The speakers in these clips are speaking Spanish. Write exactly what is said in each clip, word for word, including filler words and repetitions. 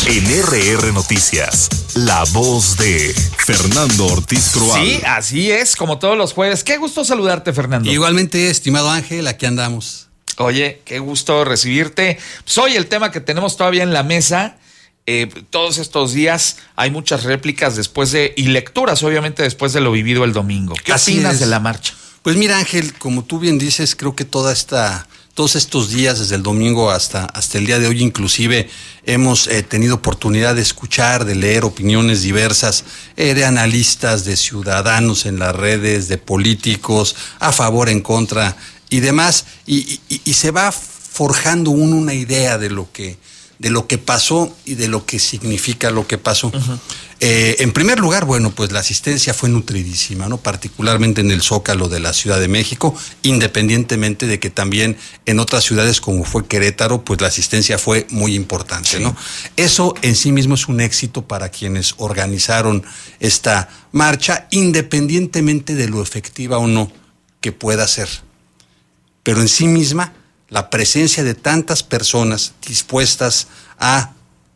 En R R Noticias, la voz de Fernando Ortiz Croal. Sí, así es, como todos los jueves. Qué gusto saludarte, Fernando. Igualmente, estimado Ángel, aquí andamos. Oye, qué gusto recibirte. Pues hoy el tema que tenemos todavía en la mesa, eh, todos estos días hay muchas réplicas después de, y lecturas, obviamente, después de lo vivido el domingo. ¿Qué Así opinas es. de la marcha? Pues mira, Ángel, como tú bien dices, creo que toda esta... Todos estos días, desde el domingo hasta, hasta el día de hoy, inclusive hemos eh, tenido oportunidad de escuchar, de leer opiniones diversas eh, de analistas, de ciudadanos en las redes, de políticos, a favor, en contra y demás, y, y, y se va forjando uno una idea de lo que, de lo que pasó y de lo que significa lo que pasó. Uh-huh. Eh, en primer lugar, bueno, pues la asistencia fue nutridísima, ¿no? Particularmente en el Zócalo de la Ciudad de México, independientemente de que también en otras ciudades como fue Querétaro, pues la asistencia fue muy importante, sí. ¿no? Eso en sí mismo es un éxito para quienes organizaron esta marcha, independientemente de lo efectiva o no que pueda ser. Pero en sí misma, la presencia de tantas personas dispuestas a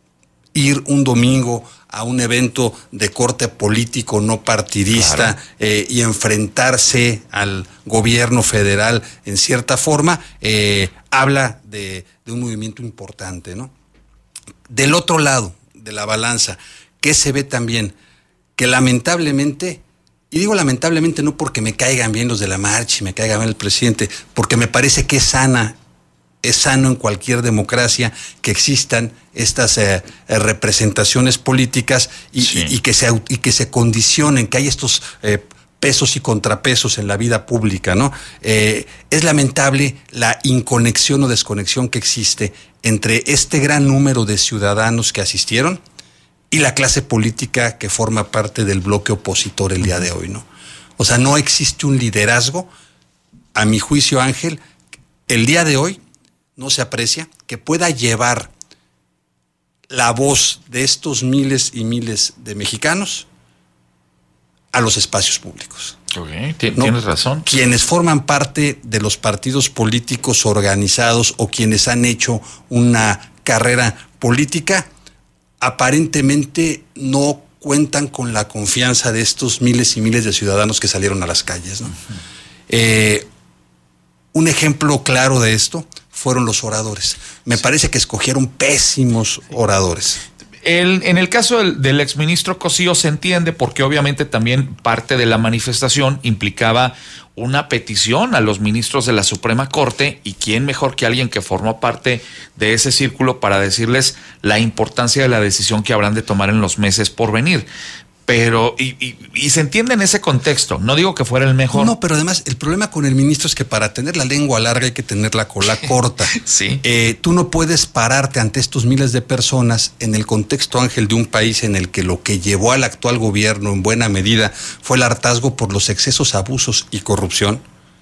ir un domingo a un evento de corte político no partidista, claro. eh, y enfrentarse al gobierno federal en cierta forma, eh, habla de, de un movimiento importante, ¿no? Del otro lado de la balanza, ¿qué se ve también? Que lamentablemente, y digo lamentablemente no porque me caigan bien los de la marcha y me caiga bien el presidente, porque me parece que es sana, es sano en cualquier democracia que existan estas eh, representaciones políticas y, sí. y, y, que se, y que se condicionen, que hay estos eh, pesos y contrapesos en la vida pública, ¿no? Eh, es lamentable la inconexión o desconexión que existe entre este gran número de ciudadanos que asistieron y la clase política que forma parte del bloque opositor el día de hoy, ¿no? O sea, no existe un liderazgo, a mi juicio, Ángel, el día de hoy no se aprecia, que pueda llevar la voz de estos miles y miles de mexicanos a los espacios públicos. Okay, tienes ¿no? razón. Quienes forman parte de los partidos políticos organizados o quienes han hecho una carrera política, aparentemente no cuentan con la confianza de estos miles y miles de ciudadanos que salieron a las calles, ¿no? Uh-huh. Eh, un ejemplo claro de esto fueron los oradores. Me sí. parece que escogieron pésimos oradores. El, en el caso del, del exministro Cosío se entiende porque obviamente también parte de la manifestación implicaba una petición a los ministros de la Suprema Corte, y quién mejor que alguien que formó parte de ese círculo para decirles la importancia de la decisión que habrán de tomar en los meses por venir. Pero, y, y, y se entiende en ese contexto, no digo que fuera el mejor. No, pero además el problema con el ministro es que para tener la lengua larga hay que tener la cola corta. Sí. Eh, tú no puedes pararte ante estos miles de personas en el contexto, Ángel, de un país en el que lo que llevó al actual gobierno en buena medida fue el hartazgo por los excesos, abusos y corrupción,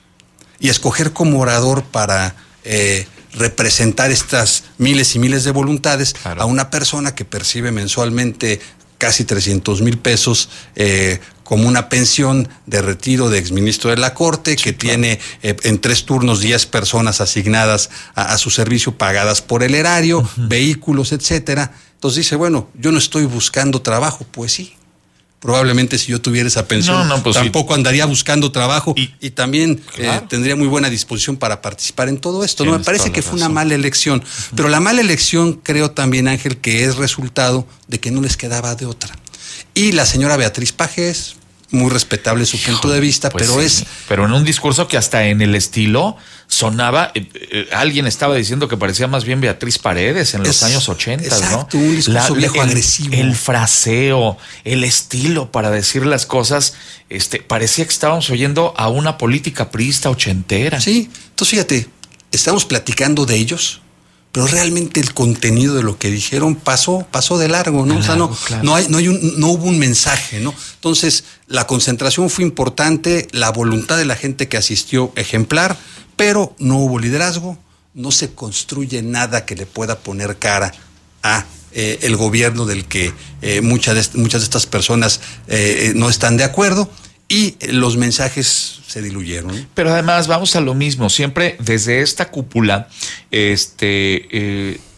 y escoger como orador para eh, representar estas miles y miles de voluntades, claro, a una persona que percibe mensualmente casi trescientos mil pesos eh, como una pensión de retiro de exministro de la Corte, sí, que claro, tiene eh, en tres turnos diez personas asignadas a, a su servicio, pagadas por el erario, uh-huh, vehículos, etcétera. Entonces dice, bueno, yo no estoy buscando trabajo. Pues sí, probablemente si yo tuviera esa pensión, no, no, pues tampoco sí, andaría buscando trabajo y, y también claro, eh, tendría muy buena disposición para participar en todo esto. No me parece que fue una mala elección, uh-huh, pero la mala elección creo también, Ángel, que es resultado de que no les quedaba de otra. Y la señora Beatriz Pajés, muy respetable su Híjole, punto de vista, pues pero sí, es... Pero en un discurso que hasta en el estilo sonaba, eh, eh, alguien estaba diciendo que parecía más bien Beatriz Paredes en los es, años ochenta, exacto, ¿no? Un discurso la, viejo el, agresivo. El fraseo, el estilo para decir las cosas, este, parecía que estábamos oyendo a una política priista ochentera. Sí, entonces fíjate, estamos platicando de ellos, pero realmente el contenido de lo que dijeron pasó, pasó de largo, ¿no? Claro, o sea, no, claro, no hay, no hay un, no hubo un mensaje, ¿no? Entonces, la concentración fue importante, la voluntad de la gente que asistió ejemplar, pero no hubo liderazgo, no se construye nada que le pueda poner cara a eh, el gobierno del que eh, muchas de, muchas de estas personas eh, no están de acuerdo, y los mensajes se diluyeron. Pero además vamos a lo mismo, siempre desde esta cúpula, este, eh,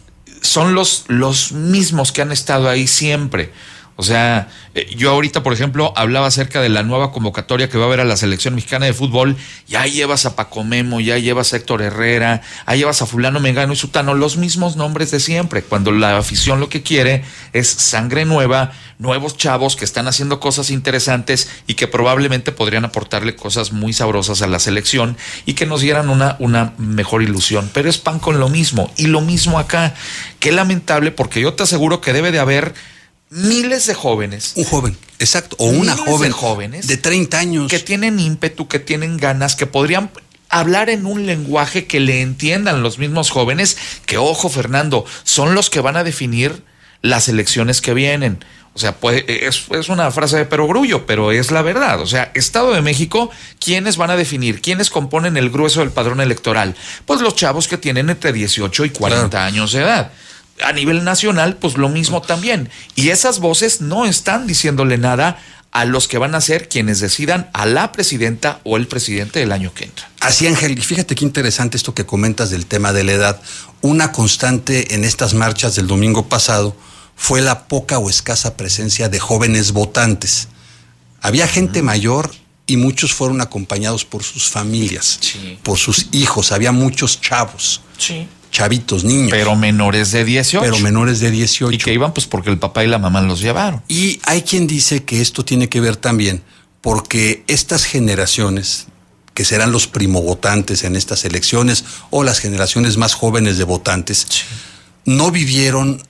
son los, los mismos que han estado ahí siempre. O sea, yo ahorita, por ejemplo, hablaba acerca de la nueva convocatoria que va a haber a la selección mexicana de fútbol. Ya llevas a Paco Memo, ya llevas a Héctor Herrera, ya llevas a fulano, mengano y sutano, los mismos nombres de siempre, cuando la afición lo que quiere es sangre nueva, nuevos chavos que están haciendo cosas interesantes y que probablemente podrían aportarle cosas muy sabrosas a la selección y que nos dieran una, una mejor ilusión. Pero es pan con lo mismo, y lo mismo acá. Qué lamentable, porque yo te aseguro que debe de haber miles de jóvenes. Un joven, exacto. O una joven de jóvenes de treinta años. Que tienen ímpetu, que tienen ganas, que podrían hablar en un lenguaje que le entiendan los mismos jóvenes, que, ojo, Fernando, son los que van a definir las elecciones que vienen. O sea, puede, es, es una frase de perogrullo, pero es la verdad. O sea, Estado de México, ¿quiénes van a definir? ¿Quiénes componen el grueso del padrón electoral? Pues los chavos que tienen entre dieciocho y cuarenta claro. años de edad. A nivel nacional, pues lo mismo también. Y esas voces no están diciéndole nada a los que van a ser quienes decidan a la presidenta o el presidente del año que entra. Así, Ángel, y fíjate qué interesante esto que comentas del tema de la edad. Una constante en estas marchas del domingo pasado fue la poca o escasa presencia de jóvenes votantes. Había gente uh-huh. mayor y muchos fueron acompañados por sus familias, sí. por sus hijos. Había muchos chavos. Sí. Chavitos, niños. Pero menores de dieciocho. Pero menores de dieciocho. Y que iban pues porque el papá y la mamá los llevaron. Y hay quien dice que esto tiene que ver también porque estas generaciones, que serán los primovotantes en estas elecciones, o las generaciones más jóvenes de votantes, sí. no vivieron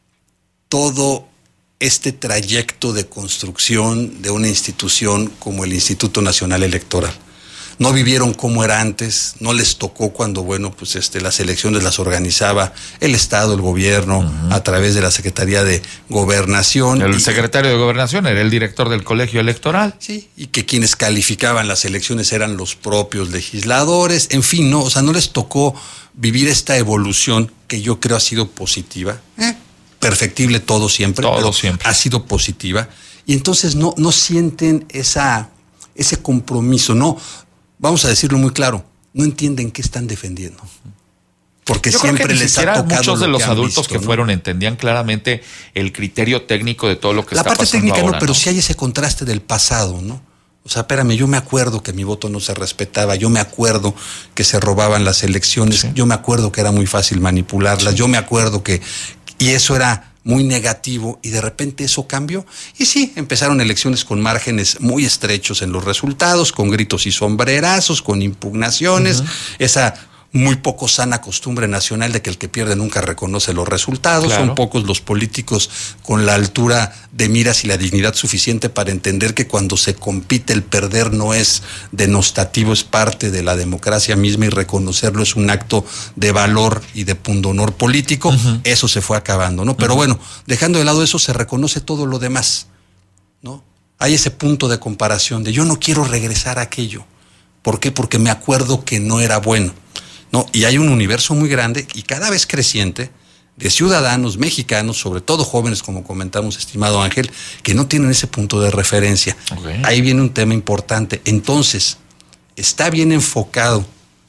todo este trayecto de construcción de una institución como el Instituto Nacional Electoral. No vivieron cómo era antes, no les tocó cuando, bueno, pues este, las elecciones las organizaba el Estado, el gobierno, uh-huh. a través de la Secretaría de Gobernación. El y, secretario de Gobernación era el director del colegio electoral. Sí, y que quienes calificaban las elecciones eran los propios legisladores, en fin, no, o sea, no les tocó vivir esta evolución que yo creo ha sido positiva, eh, perfectible todo siempre, todo pero siempre. Ha sido positiva, y entonces no, no sienten esa, ese compromiso, no. Vamos a decirlo muy claro, no entienden qué están defendiendo. Porque Yo siempre creo que les ha tocado. Muchos de los que adultos visto, que ¿no? fueron entendían claramente el criterio técnico de todo lo que La está pasando. La parte técnica ahora, no, pero ¿no? sí hay ese contraste del pasado, ¿no? O sea, espérame, yo me acuerdo que mi voto no se respetaba, yo me acuerdo que se robaban las elecciones, sí. yo me acuerdo que era muy fácil manipularlas, sí. yo me acuerdo que. Y eso era muy negativo, y de repente eso cambió. Y sí, empezaron elecciones con márgenes muy estrechos en los resultados, con gritos y sombrerazos, con impugnaciones, uh-huh. esa muy poco sana costumbre nacional de que el que pierde nunca reconoce los resultados. Claro. Son pocos los políticos con la altura de miras y la dignidad suficiente para entender que cuando se compite el perder no es denostativo, es parte de la democracia misma, y reconocerlo es un acto de valor y de pundonor político. Uh-huh. Eso se fue acabando, ¿no? Pero uh-huh. bueno, dejando de lado eso, se reconoce todo lo demás, ¿no? Hay ese punto de comparación de yo no quiero regresar a aquello. ¿Por qué? Porque me acuerdo que no era bueno. No, y hay un universo muy grande y cada vez creciente de ciudadanos mexicanos, sobre todo jóvenes, como comentamos, estimado Ángel, que no tienen ese punto de referencia. Okay. Ahí viene un tema importante. Entonces, ¿está bien enfocado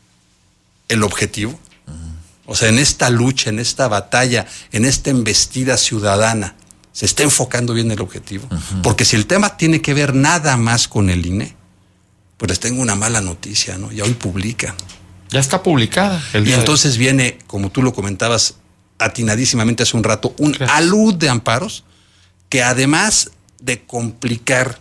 el objetivo? Uh-huh. O sea, en esta lucha, en esta batalla, en esta embestida ciudadana, ¿se está enfocando bien el objetivo? Uh-huh. Porque si el tema tiene que ver nada más con el I N E, pues les tengo una mala noticia, ¿no? Ya hoy publican. Ya está publicada. El y entonces de... viene, como tú lo comentabas atinadísimamente hace un rato, un Gracias. alud de amparos que además de complicar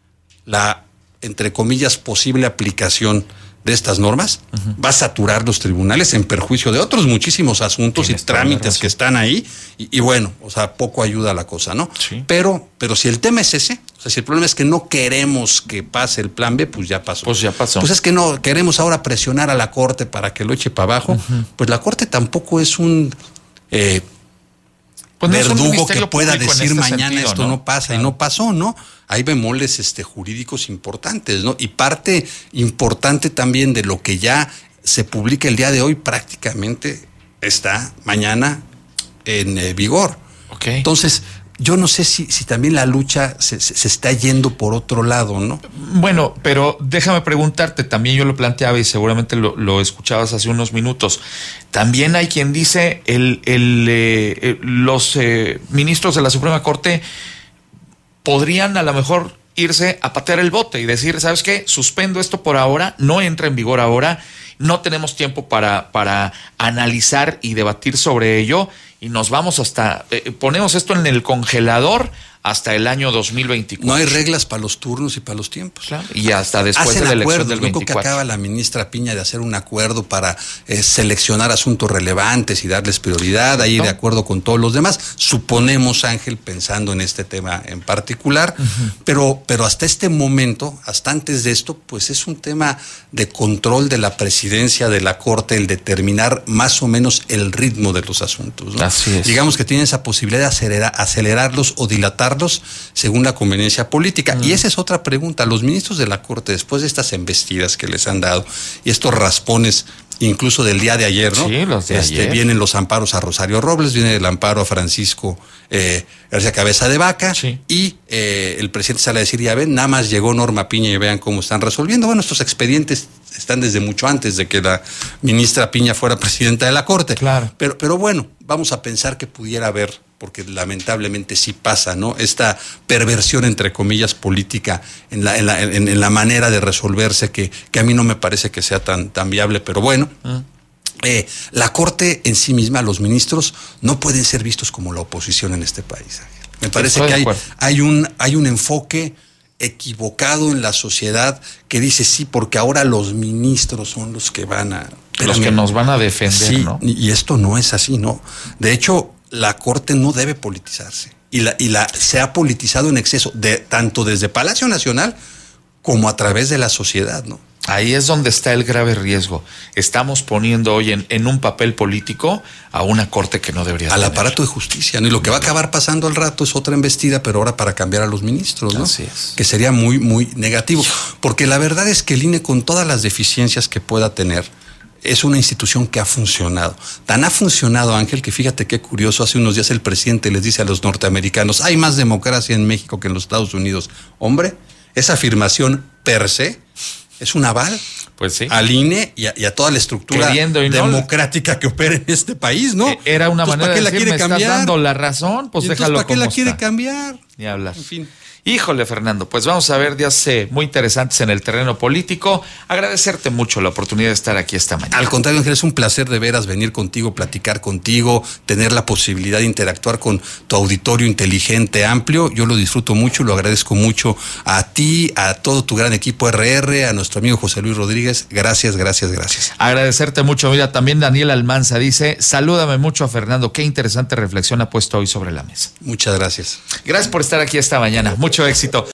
la, entre comillas, posible aplicación de estas normas, uh-huh. va a saturar los tribunales en perjuicio de otros muchísimos asuntos y trámites que están ahí, y, y bueno, o sea, poco ayuda a la cosa, ¿no? Sí. Pero, pero si el tema es ese, o sea, si el problema es que no queremos que pase el plan B, pues ya pasó. Pues ya pasó. Pues es que no queremos ahora presionar a la Corte para que lo eche para abajo, uh-huh. pues la Corte tampoco es un eh, pues no verdugo es un que pueda decir este mañana sentido, esto no, no pasa, claro. y no pasó, ¿no? Hay bemoles este, jurídicos importantes, ¿no? Y parte importante también de lo que ya se publica el día de hoy prácticamente está mañana en eh, vigor. Okay. Entonces, yo no sé si, si también la lucha se, se, se está yendo por otro lado, ¿no? Bueno, pero déjame preguntarte, también yo lo planteaba y seguramente lo, lo escuchabas hace unos minutos. También hay quien dice, el, el, eh, los eh, ministros de la Suprema Corte podrían a lo mejor irse a patear el bote y decir, ¿sabes qué? Suspendo esto por ahora, no entra en vigor ahora, no tenemos tiempo para, para analizar y debatir sobre ello y nos vamos hasta, eh, ponemos esto en el congelador hasta el año dos mil veinticuatro. No hay reglas para los turnos y para los tiempos. Claro, y hasta después Hacen de la elección acuerdos. del veinticuatro. Creo que acaba la ministra Piña de hacer un acuerdo para eh, seleccionar asuntos relevantes y darles prioridad, ahí ¿no? de acuerdo con todos los demás. Suponemos, Ángel, pensando en este tema en particular, uh-huh. pero, pero hasta este momento, hasta antes de esto, pues es un tema de control de la presidencia de la Corte, el determinar más o menos el ritmo de los asuntos, ¿no? Así es. Digamos que tienen esa posibilidad de acelerar, acelerarlos o dilatarlos según la conveniencia política. Mm. Y esa es otra pregunta. Los ministros de la Corte, después de estas embestidas que les han dado y estos raspones, incluso del día de ayer, ¿no? Sí, los de este, ayer. Vienen los amparos a Rosario Robles, viene el amparo a Francisco eh, García Cabeza de Vaca, sí. y eh, el presidente sale a decir, ya ven, nada más llegó Norma Piña y vean cómo están resolviendo. Bueno, estos expedientes están desde mucho antes de que la ministra Piña fuera presidenta de la Corte. Claro. Pero, pero bueno, vamos a pensar que pudiera haber, porque lamentablemente sí pasa, ¿no? Esta perversión, entre comillas, política en la, en la, en, en la manera de resolverse, que, que a mí no me parece que sea tan, tan viable, pero bueno. Mm. Eh, la Corte en sí misma, los ministros, no pueden ser vistos como la oposición en este país. Me parece Estoy que hay, hay, un, hay un enfoque equivocado en la sociedad que dice sí, porque ahora los ministros son los que van a... Los que nos van a defender, sí, ¿no? Y esto no es así, ¿no? De hecho, la Corte no debe politizarse. Y la, y la se ha politizado en exceso, de, tanto desde Palacio Nacional como a través de la sociedad, ¿no? Ahí es donde está el grave riesgo. Estamos poniendo hoy en, en un papel político a una Corte que no debería al tener. aparato de justicia, ¿no? Y lo que va a acabar pasando al rato es otra embestida, pero ahora para cambiar a los ministros, ¿no? Así es. Que sería muy, muy negativo. Porque la verdad es que el I N E, con todas las deficiencias que pueda tener, es una institución que ha funcionado. Tan ha funcionado, Ángel, que fíjate qué curioso, hace unos días el presidente les dice a los norteamericanos, hay más democracia en México que en los Estados Unidos. Hombre, esa afirmación per se es un aval, pues sí, al I N E y a, y a toda la estructura democrática no, que opera en este país, ¿no? Era una Entonces, manera ¿para qué de la decir, quiere me cambiar? Estás dando la razón, pues déjalo ¿para qué como la quiere está. cambiar? Ni hablar. En fin. Híjole, Fernando, pues vamos a ver días eh, muy interesantes en el terreno político. Agradecerte mucho la oportunidad de estar aquí esta mañana. Al contrario, Ángel, es un placer de veras venir contigo, platicar contigo, tener la posibilidad de interactuar con tu auditorio inteligente, amplio. Yo lo disfruto mucho, lo agradezco mucho a ti, a todo tu gran equipo R R, a nuestro amigo José Luis Rodríguez. Gracias, gracias, gracias. Agradecerte mucho. Mira, también Daniel Almanza dice, salúdame mucho a Fernando. Qué interesante reflexión ha puesto hoy sobre la mesa. Muchas gracias. Gracias por estar aquí esta mañana. Mucho éxito.